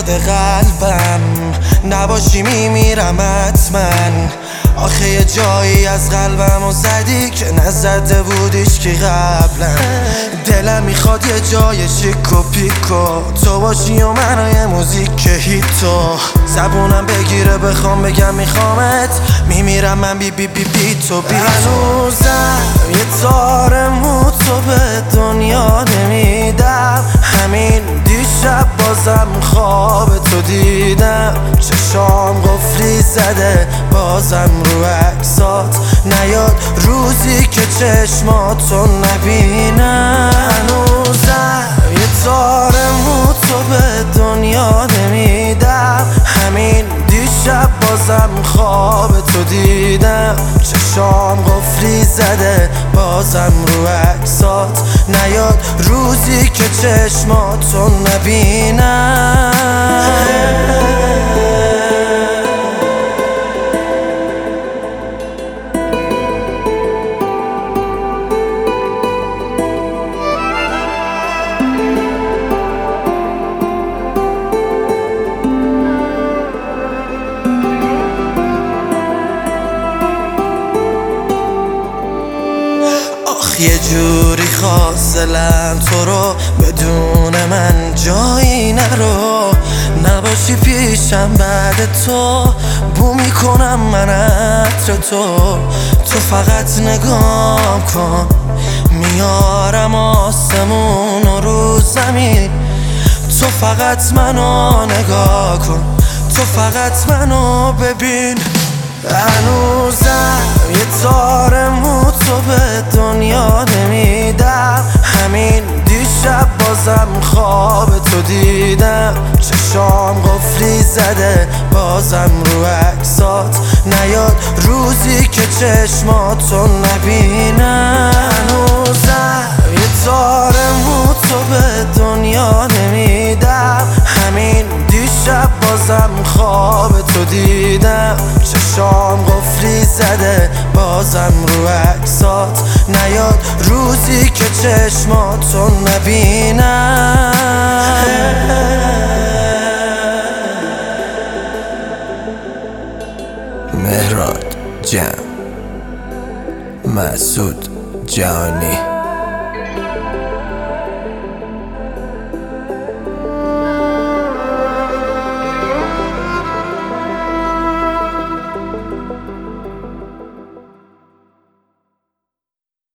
داده قلبم، نباشی میمیرم حتما. آخه یه جایی از قلبمو زدی که نزده بودیش که قبلا. دلم میخواد یه جای شیک و پیکو تو باشی و منو یه موزیک هیتو زبونم بگیره بخوام بگم میخوامت، میمیرم من بی بی بی بی تو بی تو. هنوزم یه تار مو تو به دنیا نمیدم، همین دیشب بازم خواب تو دیدم. چشام قفلی زده بازم رو عکسات نیاد روزی که چشماتو نبینم. هنوزم یه تار مو تو به دنیا نمیدم، همین دیشب بازم خواب تو دیدم. چشام قفلی زده بازم رو عکسات نیاد روزی که چشماتو نبینم. یه جوری خواستلم تو رو بدون من جایی نرو، نباشی پیشم بعد تو بو میکنم من عطر تو فقط نگاه کن میارم آسمون و رو زمین. تو فقط منو نگاه کن، تو فقط منو ببین. هنوزم یه تار مو تو به دنیا نمیدم، همین دیشب بازم خواب تو دیدم. چشام قفلی زده بازم رو عکسات نیاد روزی که چشماتو نبینم. هنوزم یه تار مو تو به دنیا نمیدم، همین دیشب بازم خواب تو دیدم. چشام قفلی زده بازم رو عکسات نیاد روزی که چشماتو نبینم. مهراد جمع، مسعود جهانی.